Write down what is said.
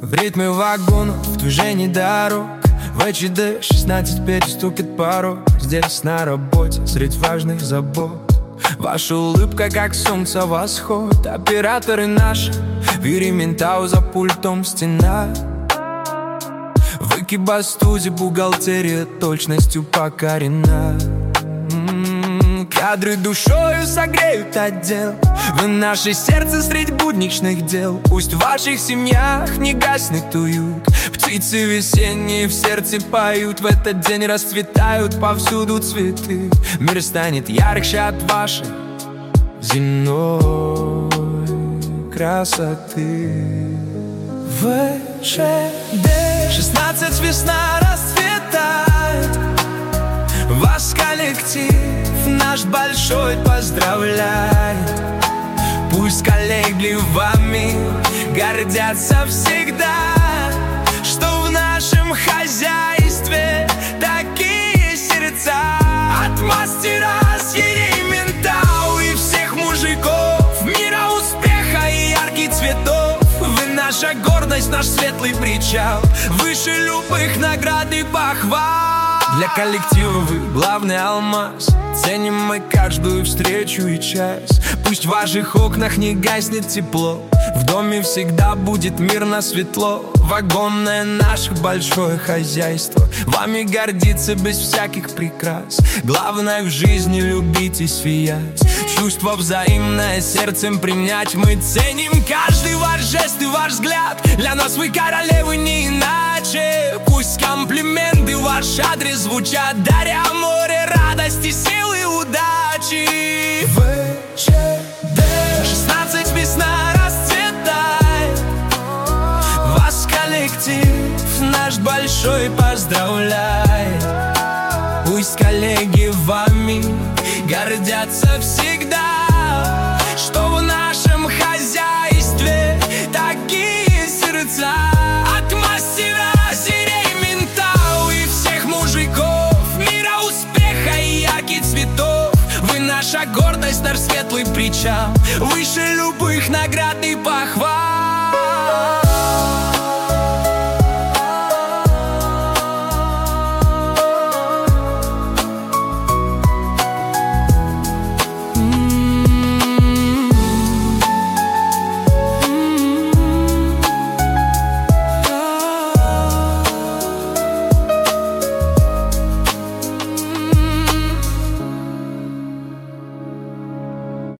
В ритме вагонов, в движении дорог, в ВЧД 16 переступит порог. Здесь на работе, средь важных забот, ваша улыбка, как солнце восход. Операторы наши, Верементау за пультом стена. В экибастузе бухгалтерия точностью покорена. Кадры душою согреют отдел. Вы наше сердце средь будничных дел. Пусть в ваших семьях не гаснет уют. Птицы весенние в сердце поют. В этот день расцветают повсюду цветы. Мир станет ярче от вашей земной красоты. ВЧД 16 весна расцветает. Вас коллектив наш большой поздравляет. Пусть коллеги вами гордятся всегда, что в нашем хозяйстве такие сердца. От мастера с Ерейментау и всех мужиков, мира, успеха и ярких цветов. Вы наша гордость, наш светлый причал, выше любых наград и похвал. Для коллектива вы главный алмаз. Ценим мы каждую встречу и час. Пусть в ваших окнах не гаснет тепло. В доме всегда будет мирно, светло. Вагонное наше большое хозяйство вами гордится без всяких прикрас. Главное в жизни любить и сиять. Чувство взаимное сердцем принять. Мы ценим каждый ваш жест и ваш взгляд. Для нас вы королевы не иначе. Пусть комплименты в ваш адрес звучат, даря море радости, силы, удачи. ВЧД 16 весна расцветает. Вас коллектив наш большой поздравляет. Пусть коллеги вами гордятся всегда, что в нашем хозяйстве такие сердца. От мастера с Ерейментау и всех мужиков, мира, успеха и ярких цветов. Вы наша гордость, наш светлый причал, выше любых наград и похвал.